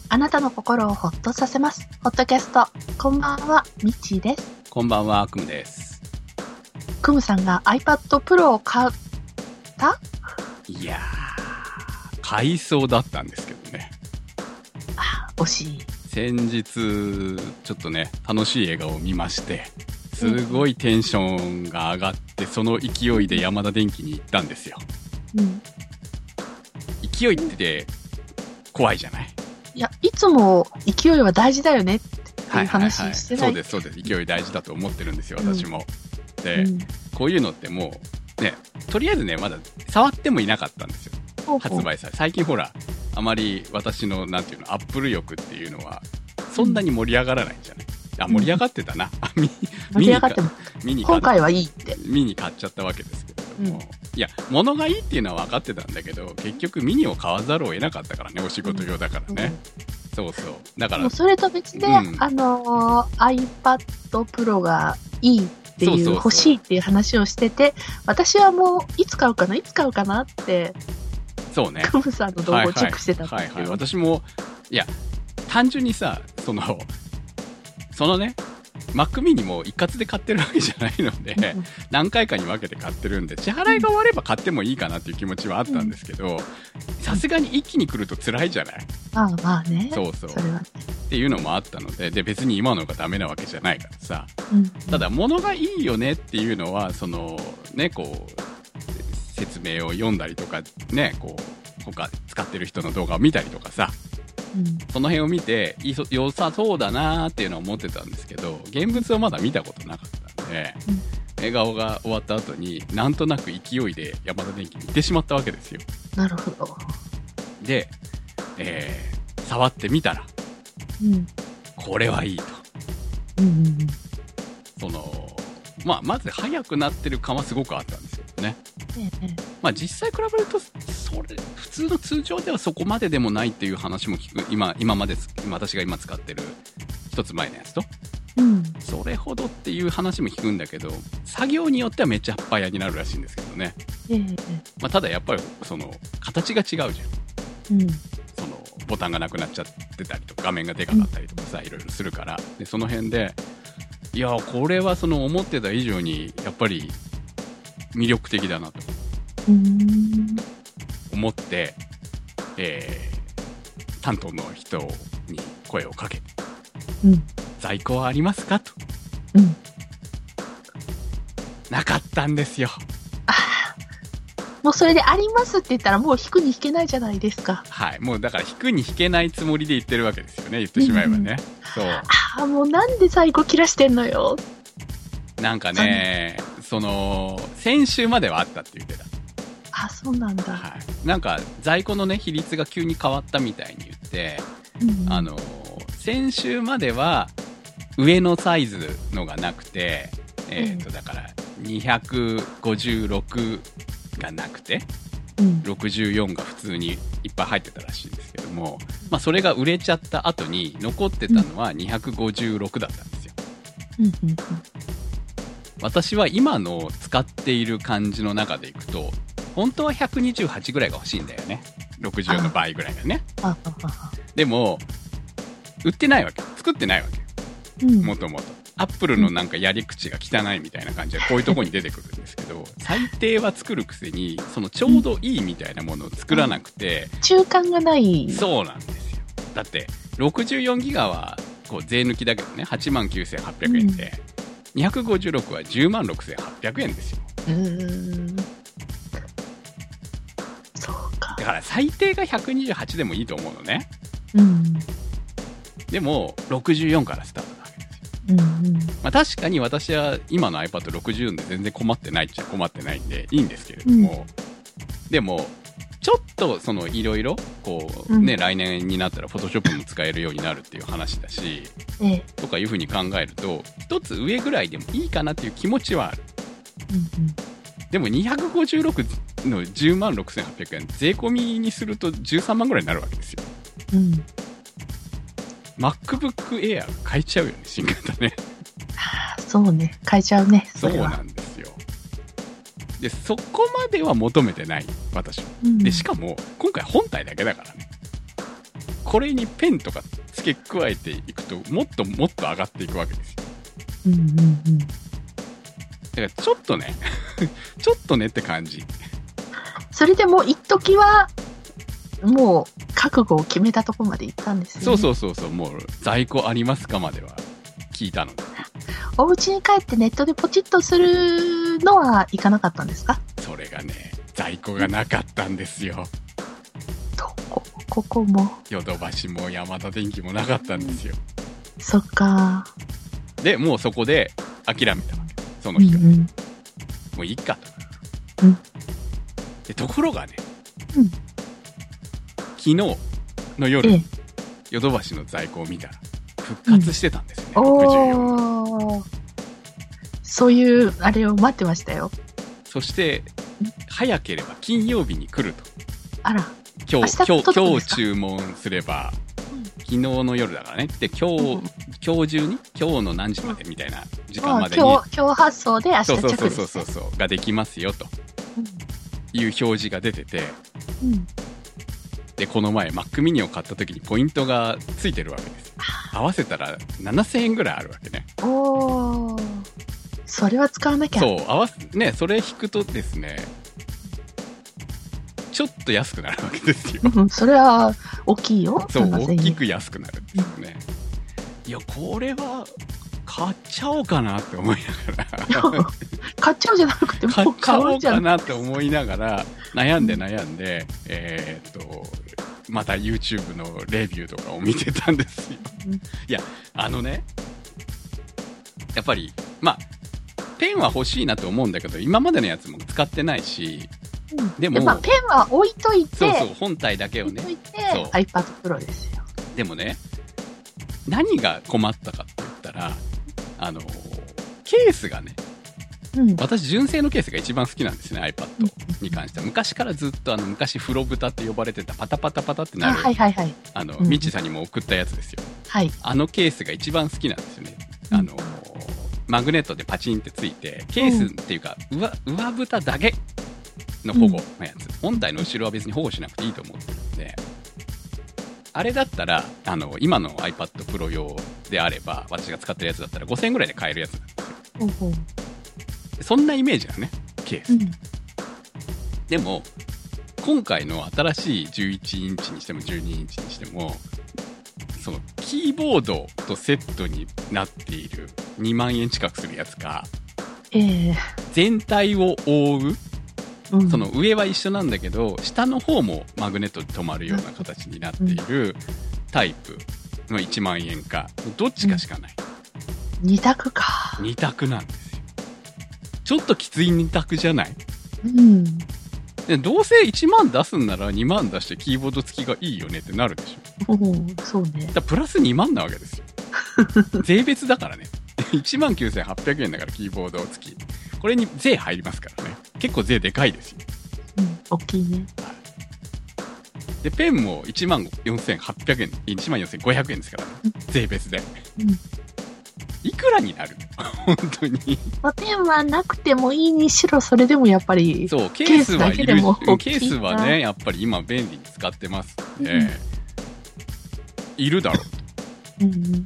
あなたの心をほっとさせます。ホットキャスト。こんばんは、みちです。 こんばんは、くむです。 くむさんが iPad Pro を買った？ いやー、買いそうだったんですけどね。 惜しい。 先日、ちょっとね、楽しい映画を見まして、すごいテンションが上がって、その勢いでヤマダ電機に行ったんですよ。勢いって怖いじゃない？ いや、いつも勢いは大事だよねっていう話してない？ そうです、そうです。勢い大事だと思ってるんですよ、私も。で、こういうのってもう、ね、とりあえずね、まだ触ってもいなかったんですよ。発売され。最近ほら、あまり私の、なんていうの、アップル欲っていうのは、そんなに盛り上がらないんじゃない？盛り上がってたな。 盛り上がっても。今回はいいって。 ミニ買っちゃったわけですけれども。いや、物がいいっていうのは分かってたんだけど、結局ミニを買わざるを得なかったからね、お仕事用だからね。そうそう。だから。 それと別で、iPad Pro がいいっていう、欲しいっていう話をしてて、私はもう、いつ買うかなって、 そうね。 クムさんの動画をチェックしてたんですけど。 私も、いや、単純にさ、そのね、Mac mini も一括で買ってるわけじゃないので、何回かに分けて買ってるんで、支払いが終われば買ってもいいかなっていう気持ちはあったんですけど、さすがに一気に来ると辛いじゃない？ まあね。 そう。それはっていうのもあったので、別に今のがダメなわけじゃないからさ。ただ、物がいいよねっていうのは、ね、こう、説明を読んだりとか、ね、こう、他使ってる人の動画を見たりとかさ、その辺を見て良さそうだなーっていうのは思ってたんですけど、現物はまだ見たことなかったんで、映画が終わった後になんとなく勢いでヤマダ電機に行ってしまったわけですよ。 なるほど。 で、触ってみたら、これはいいと。まず速くなってる感はすごくあったんですけどね。実際比べると普通の通常ではそこまででもないっていう話も聞く。今まで私が今使ってる一つ前のやつと、それほどっていう話も聞くんだけど、作業によってはめっちゃ速になるらしいんですけどね。ただやっぱり形が違うじゃん。ボタンがなくなっちゃってたりとか、画面がでかかったりとかさ、いろいろするから。でその辺で、いやこれは思ってた以上にやっぱり魅力的だなと思って、担当の人に声をかけて、在庫はありますかと、なかったんですよ。 もうそれでありますって言ったらもう引くに引けないじゃないですか。 はい、もうだから引くに引けないつもりで言ってるわけですよね、言ってしまえばね。そう。 もうなんで在庫切らしてんのよ。 なんかね、先週まではあったって言ってた。 そうなんだ。 はい。なんか在庫のね、比率が急に変わったみたいに言って、先週までは上のサイズのがなくて、だから256がなくて、64が普通にいっぱい入ってたらしいんですけども、それが売れちゃった後に残ってたのは256だったんですよ。私は今の使っている感じの中でいくと、本当は128ぐらいが欲しいんだよね。64の倍ぐらいがね。でも、売ってないわけ。作ってないわけ。もともと。アップルのなんかやり口が汚いみたいな感じでこういうとこに出てくるんですけど、最低は作るくせに、ちょうどいいみたいなものを作らなくて。 中間がない。 そうなんですよ。だって、64ギガは、税抜きだけどね、89,800円で、256は106,800円ですよ。 そうか。 だから最低が128でもいいと思うのね。でも、64からスタートなわけですよ。確かに私は今の iPad64 で全然困ってないっちゃ困ってないんでいいんですけれども、でも、ちょっといろいろ来年になったら Photoshop も使えるようになるっていう話だし、とかいうふうに考えると一つ上ぐらいでもいいかなっていう気持ちはある。でも256の106,800円税込みにすると13万ぐらいになるわけですよ。MacBook Air 買えちゃうよね、新型ね。 そうね、買えちゃうね。 そうなんですよ。で、そこまでは求めてない、私は。で、しかも、今回本体だけだからね。 これにペンとか付け加えていくと、もっともっと上がっていくわけですよ。 うんうんうん。 だからちょっとね、ちょっとねって感じ。 それでも一時は、もう覚悟を決めたところまで行ったんですよね。 そう、もう在庫ありますかまでは聞いたので。 お家に帰ってネットでポチッとするのはいかなかったんですか？ それがね、在庫がなかったんですよ。 ここも。 ヨドバシもヤマダ電機もなかったんですよ。 そっか。 で、もうそこで諦めたわけ。その人。もういいかと。で、ところがね、昨日の夜、ヨドバシの在庫を見たら、復活してたんですよね、64。 そういう、あれを待ってましたよ。 そして、早ければ金曜日に来ると。 あら。 今日注文すれば、昨日の夜だからね。で、今日中に、今日の何時までみたいな時間までに。 今日発送で明日着です、ね。 そうができますよ、という表示が出てて、で、この前 Mac mini を買った時にポイントがついてるわけです。合わせたら7000円ぐらいあるわけね。 それは使わなきゃ。 そう、ね、それ引くとですね、ちょっと安くなるわけですよ。 それは大きいよ。 そう、大きく安くなるんですよね。いや、これは買っちゃおうかなって思いながら。 買っちゃうじゃなくて、もう買うんじゃない。 買っちゃおうかなって思いながら、悩んで、また YouTube のレビューとかを見てたんですよ。いや、やっぱり、ペンは欲しいなと思うんだけど、今までのやつも使ってないし、でも、 ペンは置いといて、 本体だけをね。 置いといて、iPad Pro ですよ。 でもね、何が困ったかって言ったら、ケースがね、私純正のケースが一番好きなんですね、iPad に関しては。昔からずっと昔風呂蓋って呼ばれてたパタパタパタってなる、ミッチーさんにも送ったやつですよ。あのケースが一番好きなんですよね。マグネットでパチンってついて、ケースっていうか、上蓋だけの保護のやつ。本体の後ろは別に保護しなくていいと思ってるんで、あれだったら、今の iPad Pro 用であれば、私が使ってるやつだったら5000円ぐらいで買えるやつなんですよ。そんなイメージだね、ケース。でも、今回の新しい11インチにしても12インチにしても、そのキーボードとセットになっている2万円近くするやつか、全体を覆う、その上は一緒なんだけど、下の方もマグネットで止まるような形になっているタイプの1万円か、どっちかしかない。 2択か。 2択なんですよ。ちょっときつい2択じゃない？でどうせ1万出すんなら2万出してキーボード付きがいいよねってなるでしょ。 そうね。 だプラス2万なわけですよ。税別だからね。19,800 円だからキーボード付き。これに税入りますからね。結構税でかいですよ。 大きいね。 で、ペンも 14,800 円、14,500 円ですからね。税別で。いくらになる本当に。 ペンはなくてもいいにしろ、それでもやっぱり。 そう、ケースはいる。ケースはね、やっぱり今便利に使ってますんで、いるだろうと。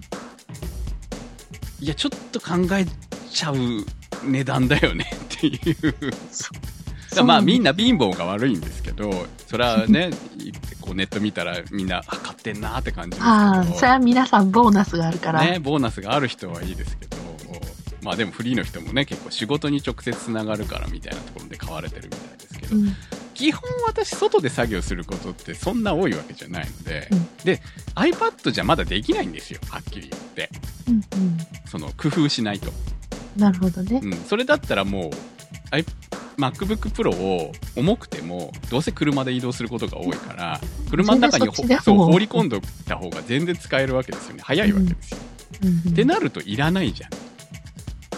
いや、ちょっと考えちゃう値段だよねっていう。みんな貧乏が悪いんですけど、それはね、こうネット見たらみんな買ってんなって感じですけど。 それは皆さんボーナスがあるから。 ね、ボーナスがある人はいいですけど、でもフリーの人もね、結構仕事に直接つながるからみたいなところで買われてるみたいですけど、基本私外で作業することってそんな多いわけじゃないので、で、iPad じゃまだできないんですよ、はっきり言って。その工夫しないと。 なるほどね。 それだったらもう、MacBook Pro を重くてもどうせ車で移動することが多いから車の中に放り込んでおいた方が全然使えるわけですよね。早いわけですよ。ってなるといらないじゃん。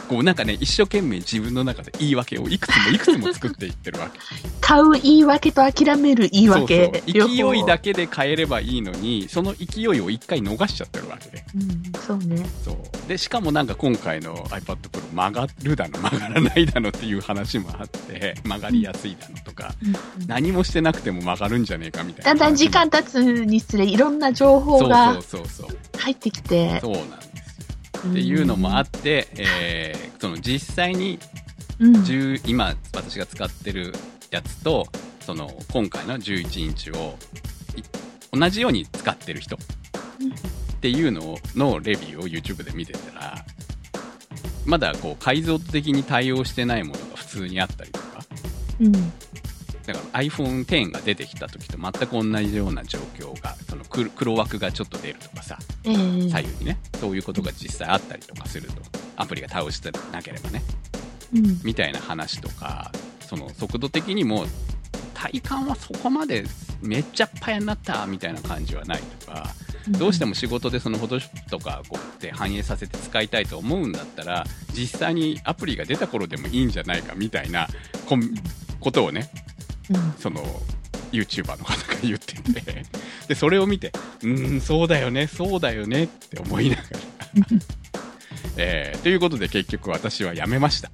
こうなんかね、一生懸命自分の中で言い訳をいくつも作っていってるわけ。 買う言い訳と諦める言い訳。 そう勢いだけで買えればいいのに、その勢いを一回逃しちゃってるわけで。 そうね。 そう。で、しかもなんか今回の iPad Pro 曲がるだの曲がらないだのっていう話もあって、曲がりやすいだのとか、何もしてなくても曲がるんじゃねえかみたいな。 だんだん時間経つにつれいろんな情報が入ってきて。 そうなんですよ。っていうのもあって、その実際に、今私が使ってるやつと、その今回の11インチを同じように使ってる人っていうののレビューを YouTube で見てたら、まだこう解像度的に対応してないものが普通にあったりとか、だから iPhone X が出てきた時と全く同じような状況が、その黒枠がちょっと出るとかさ、左右にね、そういうことが実際あったりとかすると、アプリが倒してなければね、みたいな話とか、その速度的にも体感はそこまでめっちゃパヤになったみたいな感じはないとか、どうしても仕事でそのフォトショップとかこうで反映させて使いたいと思うんだったら、実際にアプリが出た頃でもいいんじゃないかみたいなことをね、その YouTuber の方が言ってて、でそれを見て、そうだよねって思いながらということで結局私はやめました。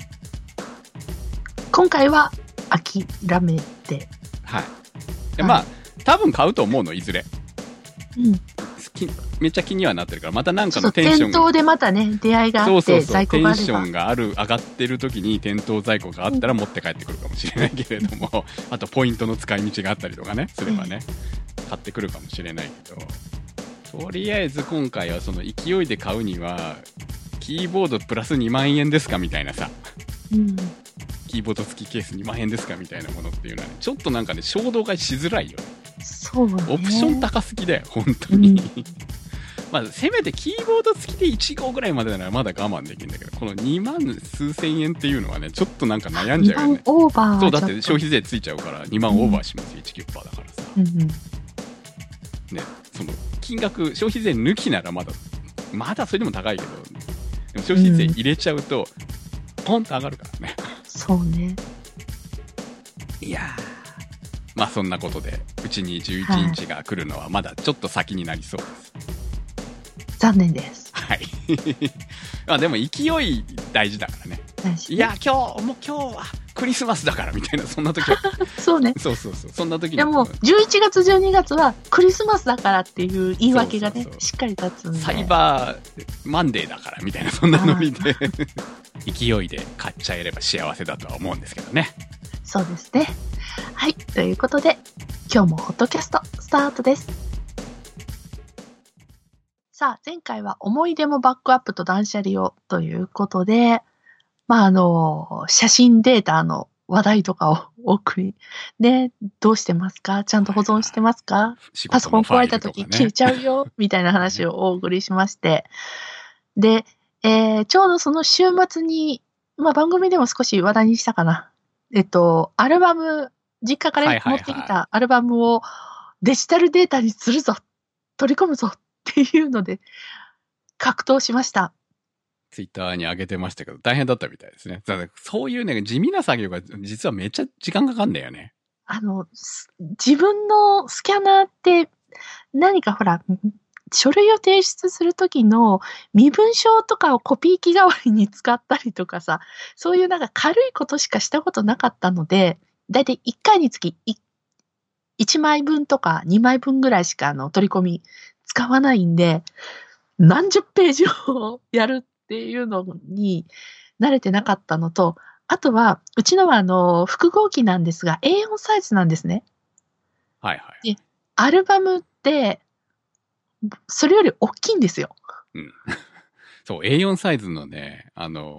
今回は諦めて、 はい。で、まあ多分買うと思うの、いずれ。めっちゃ気にはなってるから、またなんかのテンションが、 店頭でまたね、出会いがあって、在庫があれば、 テンションが上がってる時に店頭在庫があったら持って帰ってくるかもしれないけれども、あとポイントの使い道があったりとかね、すればね、買ってくるかもしれないけど、とりあえず今回はその勢いで買うには、キーボードプラス2万円ですかみたいなさ、キーボード付きケース2万円ですかみたいなものっていうのはね、ちょっとなんかね、衝動買いしづらいよね。 そうね。 オプション高すぎだよ、本当に。まあ、せめてキーボード付きで1号ぐらいまでならまだ我慢できるんだけど、この2万数千円っていうのはね、ちょっとなんか悩んじゃうよね。 2万オーバー。 そう、だって消費税ついちゃうから2万オーバーします、19% だからさ。ね、その金額、消費税抜きならまだそれでも高いけど、でも消費税入れちゃうと、ポンと上がるからね。 そうね。 いやー。まあそんなことで、うちに11インチが来るのはまだちょっと先になりそうです。 残念です。 はい。まあでも勢い大事だからね。いや、今日はクリスマスだからみたいな、そんな時は。 そうね。 そう。そんな時に。 でも、11月、12月はクリスマスだからっていう言い訳がね、しっかり立つんで。 サイバーマンデーだからみたいな、そんなノリで。勢いで買っちゃえれば幸せだとは思うんですけどね。 そうですね。はい。ということで、今日もホットキャストスタートです。さあ、前回は思い出もバックアップと断捨離をということで、写真データの話題とかをお送り。で、どうしてますか？ちゃんと保存してますか？パソコン壊れた時消えちゃうよみたいな話をお送りしまして。で、ちょうどその週末に、番組でも少し話題にしたかな。アルバム、実家から持ってきたアルバムをデジタルデータにするぞ、取り込むぞっていうので格闘しました。 ツイッターに上げてましたけど、大変だったみたいですね。だからそういうね、地味な作業が実はめっちゃ時間かかんだよね。 自分のスキャナーって何かほら、書類を提出するときの身分証とかをコピー機代わりに使ったりとかさ、そういうなんか軽いことしかしたことなかったので、だいたい1回につき1枚分とか2枚分ぐらいしか取り込み使わないんで、何十ページをやるっていうのに慣れてなかったのと、あとは、うちのは複合機なんですが、A4 サイズなんですね。 はいはい。 で、アルバムって、それより大きいんですよ。 うん。そう、A4 サイズのね、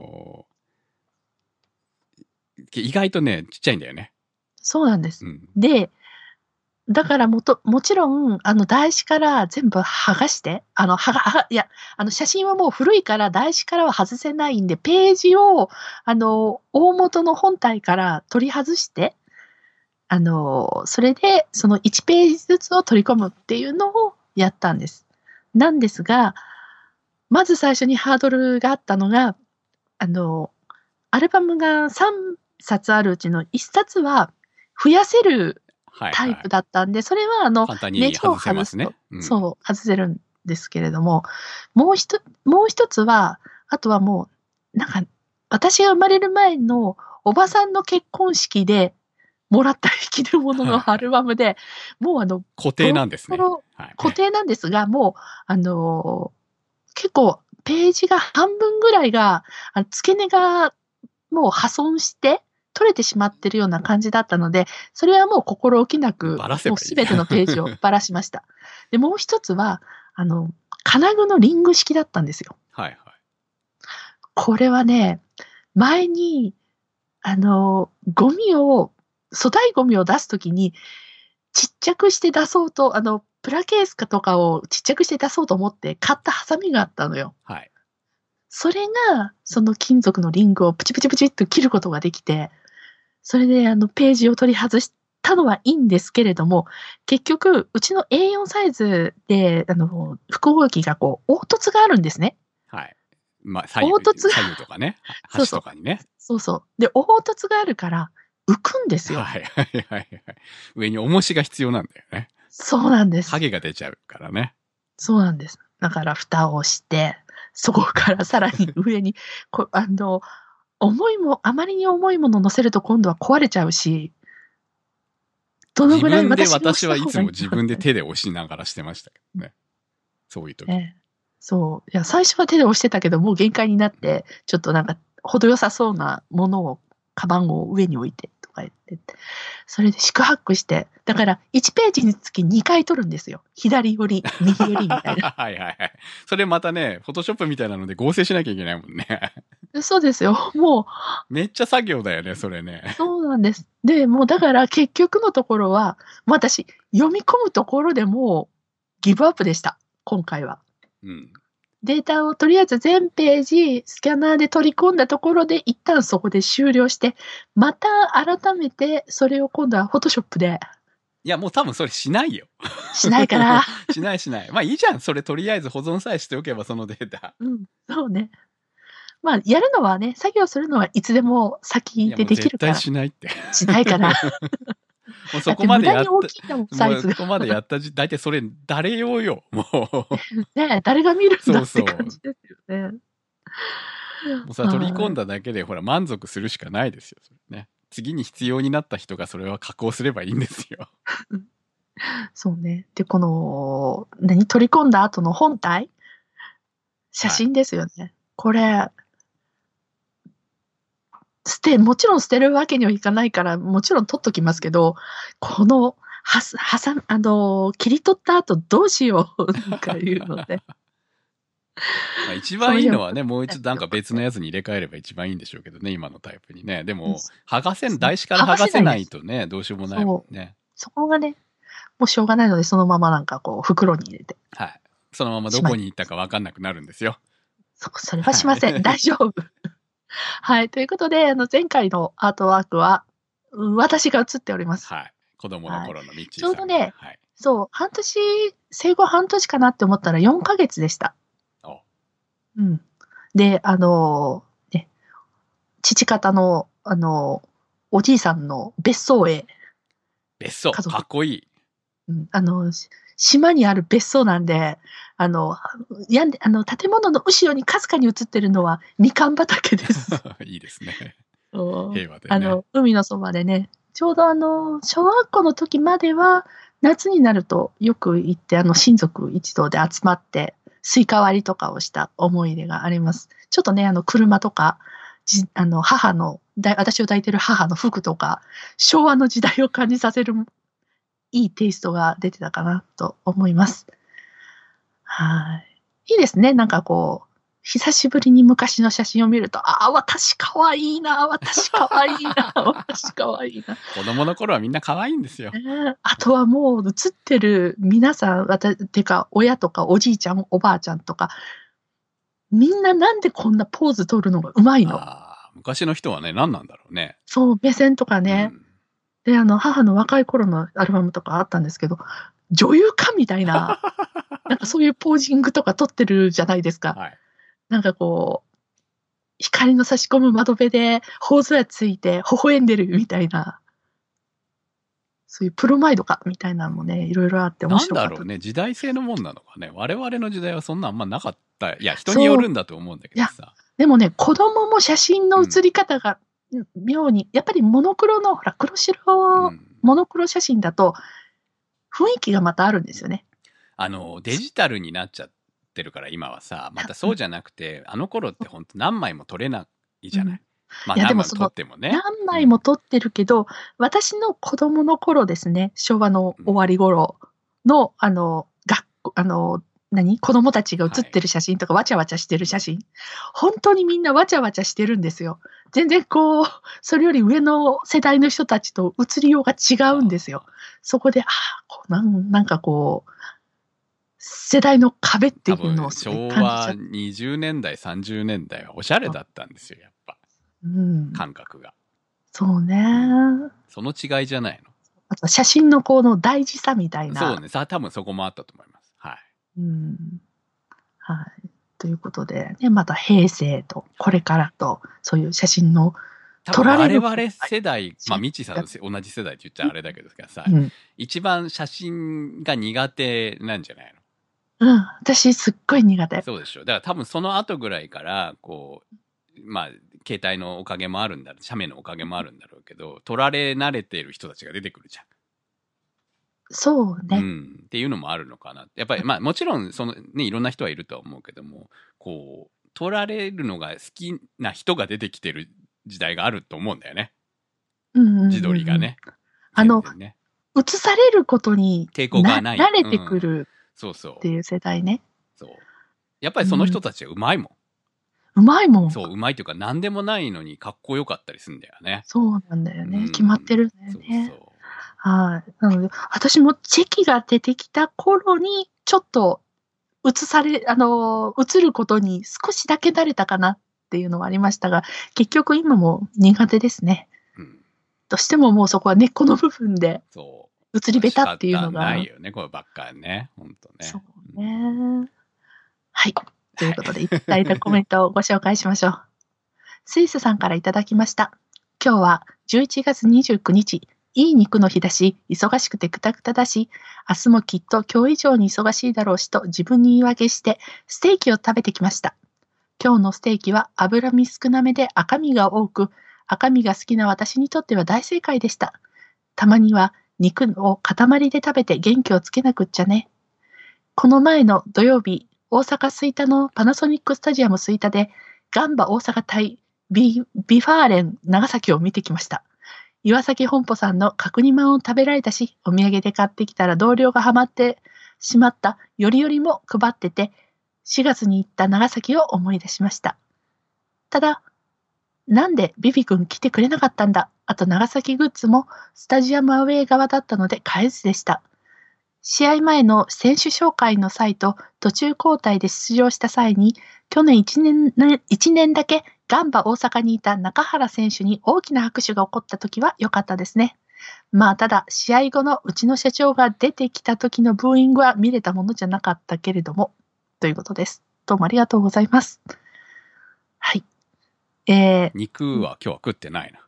意外とね、ちっちゃいんだよね。 そうなんです。で、だからもちろん、台紙から全部剥がして、写真はもう古いから台紙からは外せないんで、ページを、大元の本体から取り外して、それで、その1ページずつを取り込むっていうのをやったんです。なんですが、まず最初にハードルがあったのが、 アルバムが3冊あるうちの1冊は増やせるタイプだったんで、それは簡単に外せますね。 そう、外せるんですけれども、もう一つは、あとはもう、なんか、私が生まれる前のおばさんの結婚式でもらった生きるもののアルバムで、もう固定なんですね。 固定なんですが、もう、結構、ページが半分ぐらいが、付け根がもう破損して、取れてしまってるような感じだったので、それはもう心置きなく、もうすべてのページをばらしました。で、もう一つは、金具のリング式だったんですよ。 はいはい。 これはね、前に、粗大ゴミを出すときに、ちっちゃくして出そうと、プラケースとかをちっちゃくして出そうと思って買ったハサミがあったのよ。 はい。 それが、その金属のリングをプチプチプチっと切ることができて、それでページを取り外したのはいいんですけれども、結局、うちの A4 サイズで、複合機が凹凸があるんですね。 はい。まあ、左右とかね。端とかにね。 そうそう。で、凹凸があるから、浮くんですよ。 はいはいはいはい。上に重しが必要なんだよね。 そうなんです。 影が出ちゃうからね。 そうなんです。だから、蓋をして、そこからさらに上に、あまりに重いものを乗せると今度は壊れちゃうし、どのぐらい私はいつも自分で手で押しながらしてましたけどね。そういう時。 そう。いや、最初は手で押してたけど、もう限界になって、ちょっとなんか、程よさそうなものを、カバンを上に置いて、とか言って、それで四苦八苦して、だから1ページにつき2回取るんですよ。左寄り、右寄りみたいな。 はいはいはい。それまたね、フォトショップみたいなので合成しなきゃいけないもんね。 そうですよ。もう。めっちゃ作業だよね、それね。 そうなんです。で、もうだから結局のところは、私、読み込むところでもう、ギブアップでした。今回は。 うん。 データをとりあえず全ページスキャナーで取り込んだところで一旦そこで終了して、また改めてそれを今度はフォトショップで。 いや、もう多分それしないよ。 しないかな。 しないしない。まあいいじゃん。それとりあえず保存さえしておけばそのデータ。 うん、そうね。まあ、やるのはね、作業するのはいつでも先でできるから。 絶対しないって。 しないから。 もうそこまでやった。 もうそこまでやった大体それ誰用よ、もう。ね誰が見るんだって感じですよね。 もうさ、取り込んだだけでほら満足するしかないですよ、それね。次に必要になった人がそれは加工すればいいんですよ。 そうね。で、この、取り込んだ後の本体写真ですよね。はい、これ、もちろん捨てるわけにはいかないから、もちろん取っときますけど、この、切り取った後どうしよう、とかいうので。 まあ一番いいのはね、もう一度なんか別のやつに入れ替えれば一番いいんでしょうけどね、今のタイプにね。でも、台紙から剥がせないとね、どうしようもないもんね。 そこがね、もうしょうがないので、そのままなんかこう、袋に入れて。 はい。そのままどこに行ったか分かんなくなるんですよ。 それはしません。大丈夫。はい。ということで、前回のアートワークは、私が写っております。 はい。子供の頃のミッチーさん。ちょうどね、 はい、 そう、生後半年かなって思ったら4ヶ月でした。うん。で、ね、父方の、おじいさんの別荘へ。 別荘かっこいい。 うん、島にある別荘なんで、建物の後ろにかすかに映ってるのはみかん畑です。 いいですね。 平和でね。海のそばでね、ちょうど小学校の時までは、夏になるとよく行って、親族一同で集まって、スイカ割りとかをした思い出があります。ちょっとね、車とか、私を抱いてる母の服とか、昭和の時代を感じさせる、いいテイストが出てたかなと思います。はい。いいですね。なんかこう、久しぶりに昔の写真を見ると、私可愛いな、私可愛いな、私可愛いな。 子供の頃はみんな可愛いんですよ。 あとはもう写ってる皆さん、てか親とかおじいちゃん、おばあちゃんとか、みんななんでこんなポーズ取るのがうまいの？ 昔の人はね、何なんだろうね。 そう、目線とかね。で、母の若い頃のアルバムとかあったんですけど、女優かみたいな、なんかそういうポージングとか撮ってるじゃないですか。 はい。 なんかこう、 光の差し込む窓辺で、頬杖ついて、微笑んでるみたいな、そういうプロマイドか、みたいなのもね、いろいろあって面白かった。 なんだろうね、時代性のもんなのかね。我々の時代はそんなあんまなかった。いや、人によるんだと思うんだけどさ。 でもね、子供も写真の写り方が妙に、やっぱりモノクロの、ほら、黒白、モノクロ写真だと、雰囲気がまたあるんですよね。 デジタルになっちゃってるから今はさ、またそうじゃなくて、あの頃って本当何枚も撮れないじゃない。まあ何枚も撮ってもね。 何枚も撮ってるけど、私の子供の頃ですね、昭和の終わり頃の、子供たちが写ってる写真とか、わちゃわちゃしてる写真。本当にみんなわちゃわちゃしてるんですよ。全然それより上の世代の人たちと写りようが違うんですよ。そこで、なんか世代の壁っていうのを昭和20年代、30年代はおしゃれだったんですよ、やっぱ。感覚が。 そうね、 その違いじゃないの。 あと写真の大事さみたいな。 そうね。多分そこもあったと思います。はい。 はい。ということで、ね、また平成と、これからと、そういう写真の撮られる。我々世代、まあ、ミッチーさんと同じ世代って言っちゃあれだけどさ、一番写真が苦手なんじゃないの？私すっごい苦手。 そうでしょ。だから多分その後ぐらいから、まあ、携帯のおかげもあるんだろう、写メのおかげもあるんだろうけど、撮られ慣れている人たちが出てくるじゃん。 そうね。 っていうのもあるのかな。やっぱり、まあもちろん、いろんな人はいるとは思うけども、撮られるのが好きな人が出てきてる時代があると思うんだよね。自撮りがね。 映されることに抵抗がない。 慣れてくるっていう世代ね。 そう。やっぱりその人たちはうまいもん。うまいもん。 そう、うまいというか何でもないのにかっこよかったりするんだよね。 そうなんだよね。決まってるんだよね。そう。はい。なので、私もチェキが出てきた頃に、ちょっと、映ることに少しだけ慣れたかなっていうのはありましたが、結局今も苦手ですね。どうしてももうそこは根っこの部分で、映り下手っていうのが。 ないよね、こればっかりね。ほんとね。 そうね。はい。ということで、いただいたコメントをご紹介しましょう。スイスさんからいただきました。今日は11月29日、いい肉の日だし、忙しくてくたくただし、明日もきっと今日以上に忙しいだろうしと自分に言い訳して、ステーキを食べてきました。今日のステーキは脂身少なめで赤身が多く、赤身が好きな私にとっては大正解でした。たまには肉を塊で食べて元気をつけなくっちゃね。この前の土曜日、大阪吹田のパナソニックスタジアム吹田で、ガンバ大阪対ビファーレン長崎を見てきました。岩崎本舗さんの角煮まんを食べられたし、お土産で買ってきたら同僚がハマってしまったよりよりも配ってて、4月に行った長崎を思い出しました。ただ、なんでビビ君来てくれなかったんだ。あと長崎グッズもスタジアムアウェイ側だったので買えずでした。試合前の選手紹介の際と途中交代で出場した際に、去年1年だけガンバ大阪にいた中原選手に大きな拍手が起こった時は良かったですね。まあただ試合後のうちの社長が出てきた時のブーイングは見れたものじゃなかったけれども、ということです。どうもありがとうございます。はい。 肉は今日は食ってないな。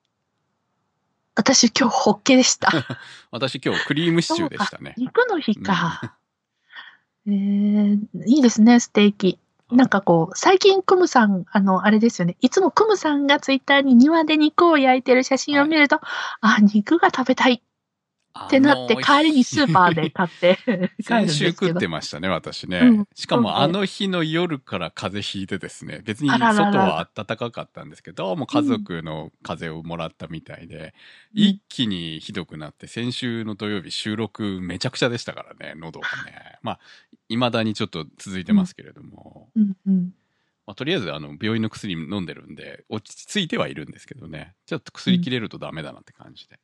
私今日ホッケでした。 私今日クリームシチューでしたね。 肉の日か。いいですね、ステーキ。なんか最近クムさん、あれですよね。いつもクムさんがツイッターに庭で肉を焼いてる写真を見ると、肉が食べたいってなって、帰りにスーパーで買って帰るんですけど。 先週食ってましたね、私ね。しかもあの日の夜から風邪ひいてですね、別に外は暖かかったんですけど、もう家族の風邪をもらったみたいで、一気にひどくなって、先週の土曜日収録めちゃくちゃでしたからね、喉がね。まあ、未だにちょっと続いてますけれども。まあ、とりあえず病院の薬飲んでるんで、落ち着いてはいるんですけどね、ちょっと薬切れるとダメだなって感じで。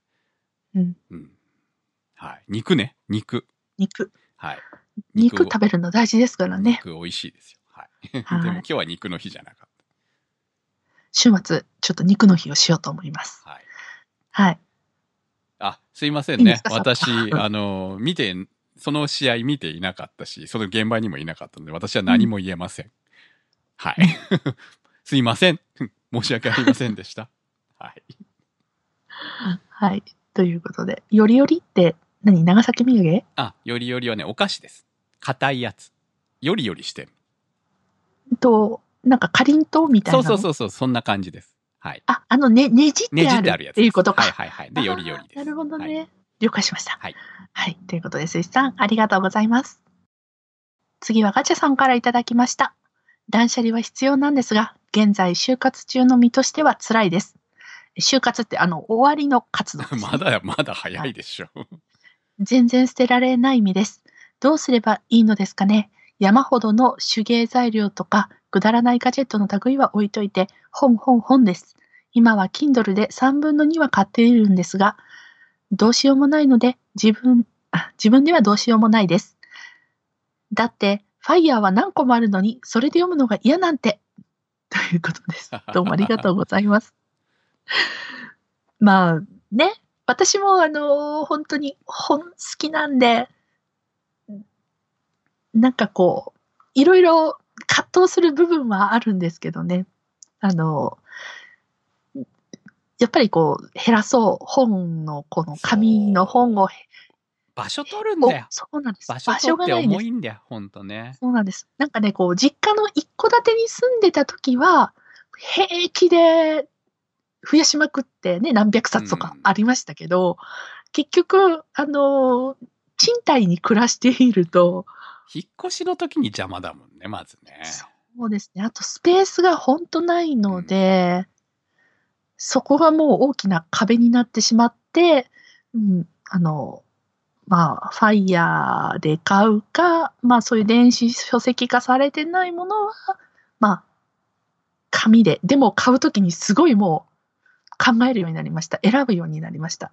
はい。肉ね。肉。はい。 肉食べるの大事ですからね。 肉美味しいですよ。はい。でも今日は肉の日じゃなかった。 週末、ちょっと肉の日をしようと思います。 はい。 はい。 あ、すいませんね。私、その試合見ていなかったし、その現場にもいなかったので、私は何も言えません。はい。 すいません。申し訳ありませんでした。はい。 はい。ということで、よりよりって何、長崎土産？ あ、よりよりはね、お菓子です。硬いやつ。よりよりしてる。 なんかかりんとうみたいなの。 そう、そんな感じです。はい。 ねじってあるやつっていうことか。 はい。で、よりよりです。 なるほどね。 はい、 了解しました。 はい。 はい。ということで、スイさん、ありがとうございます。次はガチャさんからいただきました。断捨離は必要なんですが、現在就活中の身としては辛いです。就活って終わりの活動です、ね。 まだ早いでしょ。 全然捨てられない身です。どうすればいいのですかね。山ほどの手芸材料とか、くだらないガジェットの類は置いといて、本です。今は Kindle で3分の2は買っているんですが、どうしようもないので、自分ではどうしようもないです。だって、ファイヤーは何個もあるのに、それで読むのが嫌なんて。ということです。どうもありがとうございます。まあ、ね。私も本当に本好きなんで、なんかこう、いろいろ葛藤する部分はあるんですけどね。やっぱりこう、減らそう。本の、この紙の本を。 場所取るんだよ。 そうなんです。 場所取って重いんだよ、ほんとね。 そうなんです。なんかね、こう、実家の一戸建てに住んでた時は、平気で増やしまくってね、何百冊とかありましたけど、結局、賃貸に暮らしていると、 引っ越しの時に邪魔だもんね、まずね。 そうですね。あと、スペースがほんとないので、そこがもう大きな壁になってしまって、まあ、ファイヤーで買うか、まあそういう電子書籍化されてないものは、まあ、紙で。でも買うときにすごいもう考えるようになりました。選ぶようになりました。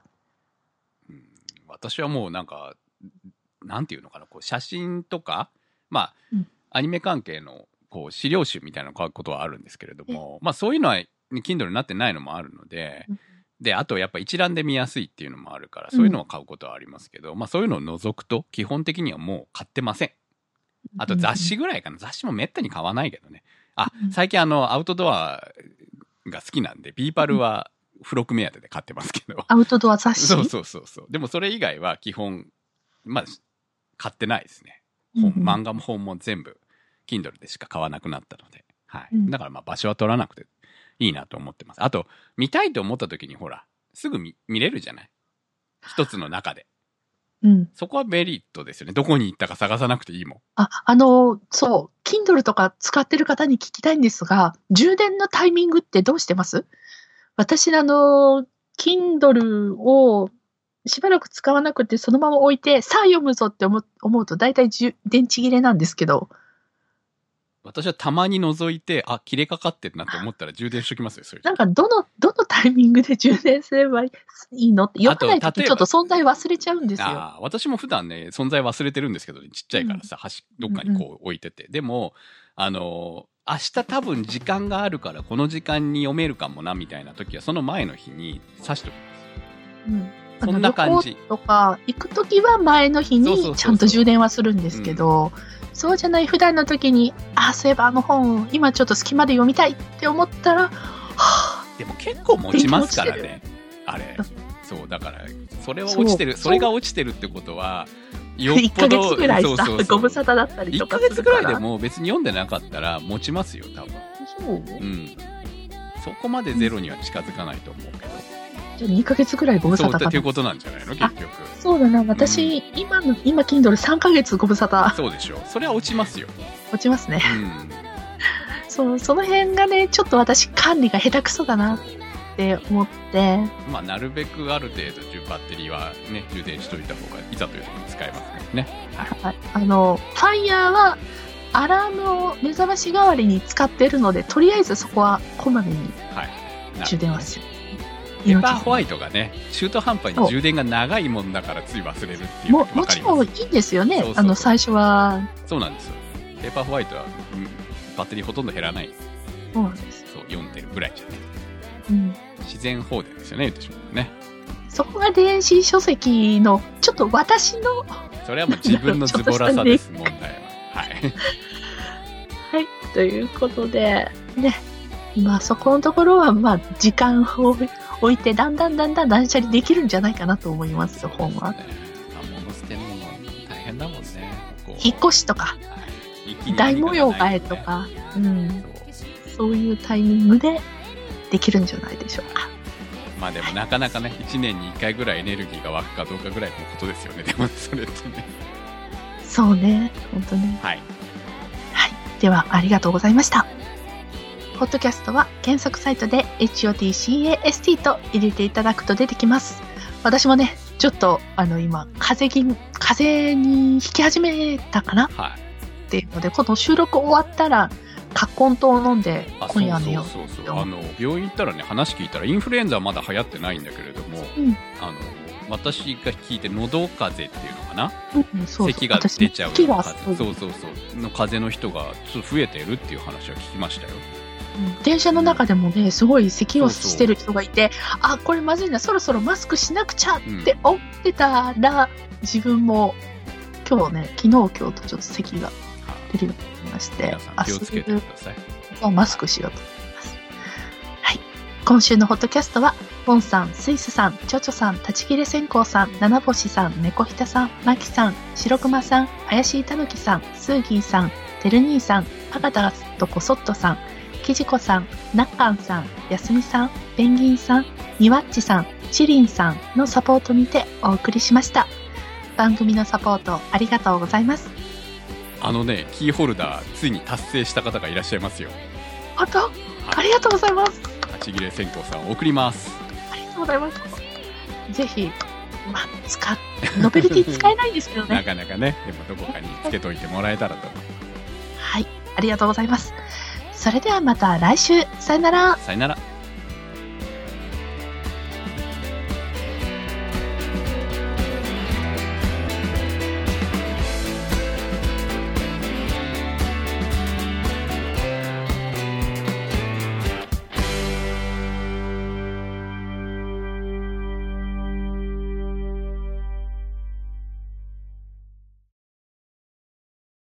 私はもうなんか、なんていうのかな、こう写真とか、まあ、アニメ関係のこう資料集みたいなのを買うことはあるんですけれども、まあそういうのは、Kindle になってないのもあるので、で、あとやっぱ一覧で見やすいっていうのもあるから、そういうのを買うことはありますけど、まあそういうのを除くと、基本的にはもう買ってません。あと雑誌ぐらいかな。雑誌もめったに買わないけどね。最近アウトドアが好きなんで、ビーパルは付録目当てで買ってますけど。 アウトドア雑誌？ そう。でもそれ以外は基本、まあ、買ってないですね。漫画も本も全部、Kindle でしか買わなくなったので。はい。だからまあ場所は取らなくていいなと思ってます。あと、見たいと思った時にほら、すぐ見れるじゃない？一つの中で。そこはメリットですよね。どこに行ったか探さなくていいもん。 そう、Kindle とか使ってる方に聞きたいんですが、充電のタイミングってどうしてます？私、Kindle をしばらく使わなくてそのまま置いて、さあ読むぞって思うと大体電池切れなんですけど。 私はたまに覗いて、切れかかってるなって思ったら充電しときますよ、それ。 なんか、どのタイミングで充電すればいいのって読まないときちょっと存在忘れちゃうんですよ。 私も普段ね、存在忘れてるんですけど、ね、ちっちゃいからさ、どっかにこう置いてて。でも、明日多分時間があるから、この時間に読めるかもな、みたいな時は、その前の日に挿しときます。そんな感じ。 旅行とか、行くときは前の日にちゃんと充電はするんですけど、そうじゃない普段の時に、そういえば本、今ちょっと隙間で読みたいって思ったら、 でも結構持ちますからね。あれ。そう、だから、それは落ちてる。それが落ちてるってことは、よっぽど。 1ヶ月ぐらいさ、ご無沙汰だったりとかするから。1ヶ月ぐらいでも別に読んでなかったら持ちますよ、多分。 そう？ そこまでゼロには近づかないと思うけど。 じゃあ2ヶ月ぐらいご無沙汰かな。 そうっていうことなんじゃないの、結局。 そうだな、私、今 Kindle 3ヶ月ご無沙汰。 そうでしょ。それは落ちますよ。 落ちますね。その辺がね、ちょっと私管理が下手くそだなって思って。 まあ、なるべくある程度バッテリーはね、充電しといた方が、いざという時に使えますね。 はい。ファイヤーは、アラームを目覚まし代わりに使ってるので、とりあえずそこはこまめに充電はする。 ペーパーホワイトがね、中途半端に充電が長いもんだからつい忘れるっていうのが分かります。 もちろんいいんですよね。最初は。 そうなんですよ。ペーパーホワイトは、バッテリーほとんど減らない。 そうなんです。 そう、読んでるぐらいじゃね。自然放電ですよね、言ってしまうね。 そこが電子書籍の、ちょっと私の。 それはもう自分のズボラさです、問題は。はい。 はい。ということで、ね。 まあそこのところはまあ時間を置いてだんだん断捨離できるんじゃないかなと思いますよ、本は。 物捨てるのも大変だもんね。 引っ越しとか、大模様替えとか、そういうタイミングでできるんじゃないでしょうか。 まあでもなかなかね、1年に1回ぐらいエネルギーが湧くかどうかぐらいのことですよね。でもそれってね。 そうね、本当ね。 はい。 はい。では、ありがとうございました。ポッドキャストは検索サイトで HOTCAST と入れていただくと出てきます。私もね、ちょっと今、風邪にひき始めたかな、はい、っていうので、この収録終わったら、葛根湯を飲んで今夜寝よう。そう病院行ったらね、話聞いたらインフルエンザはまだ流行ってないんだけれども、私が聞いて喉風邪っていうのかな、咳が出ちゃう風の風邪の人がちょっと増えてるっていう話は聞きましたよ。 電車の中でもね、すごい咳をしてる人がいて、あ、これまずいな、そろそろマスクしなくちゃって思ってたら、自分も今日ね、昨日今日とちょっと咳が出るようになりまして、 皆さん気をつけてください。 マスクしようと思います。はい。今週のホッドキャストは、ボンさん、スイスさん、チョチョさん、立ち切れ線香さん、七星さん、猫ひたさん、マキさん、白熊さん、怪しいたぬきさん、スーギーさん、てる兄さん、パガタとこそっとさん、きじこさん、なっかんさん、やすみさん、ペンギンさん、にわっちさん、ちりんさんのサポートにてお送りしました。番組のサポートありがとうございます。 キーホルダーついに達成した方がいらっしゃいますよ。 本当？ありがとうございます。 立ち切れ線香さん送ります。 ありがとうございます。ぜひ、ノベルティ使えないんですけどね。 なかなかね、でもどこかにつけといてもらえたらと。 はい、ありがとうございます。それではまた来週。さよなら。 さよなら。